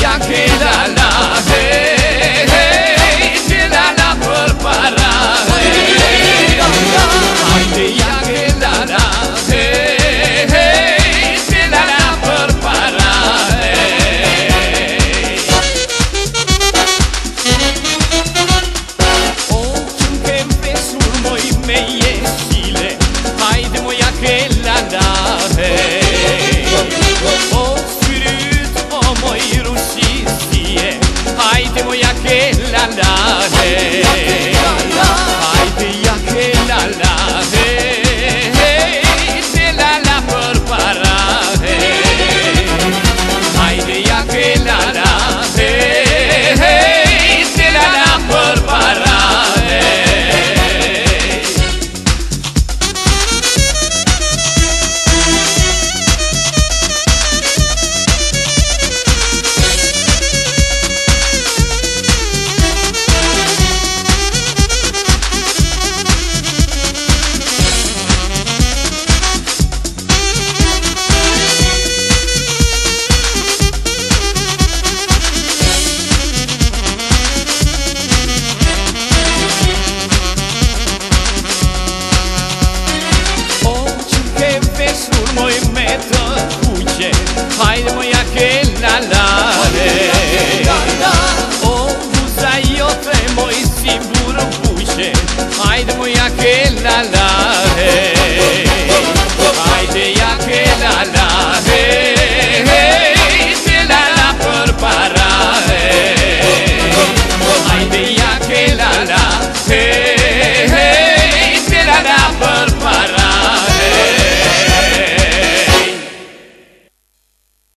ia che la la, hey, hey, ce la la por para, hey, haide ia che la la, hey, hey, ce la la por para, hey. Occhiun che pe surmoi meie sile, haide mo ia che la la, hey. O sfirut o moi rușiție, haide mo ia che la la, hey. Haide ia che la la, hey, hey, ce la la por para, hey. Haide ia che la la, hey, hey, ce la la por para, hey. Moi meto kuće, hajde moja che la la, hey. O buzajote moj si buru kuće, hajde moja che la la, hey.